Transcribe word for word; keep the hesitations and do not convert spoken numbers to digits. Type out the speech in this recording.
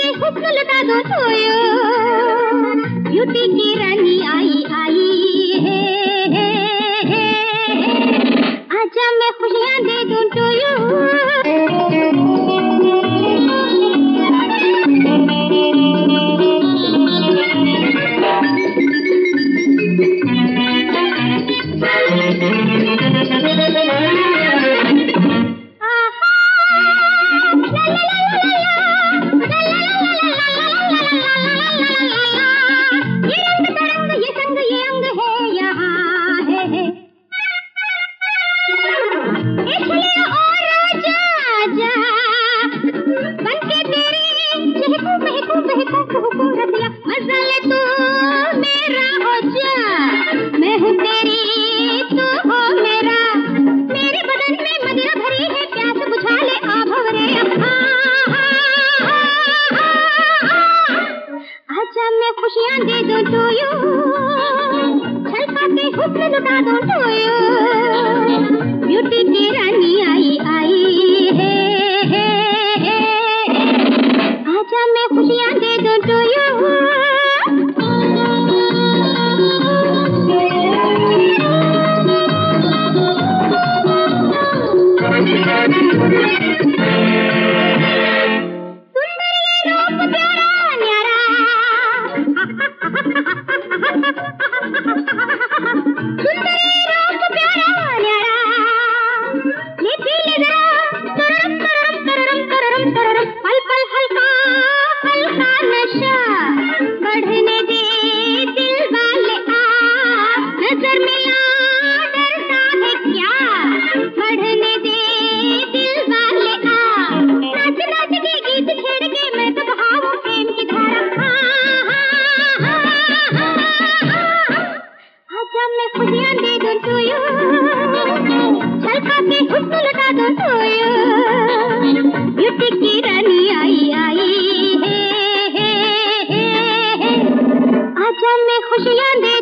के हुस्न लुटा दूं टोयो, ब्यूटी की रानी आई आई है, है, है, है। आजा मैं खुशियाँ दे दूं टोयो। खुशियाँ दे दो टोयो, छलका के हुस्न लुटा दो टोयो, ब्यूटी की रानी आई आई है, है, है, है। आजा मैं खुशियाँ दे दो टोयो। ब्यूटी की रानी आई आई है, है, है, है। आजा मैं खुशियाँ दे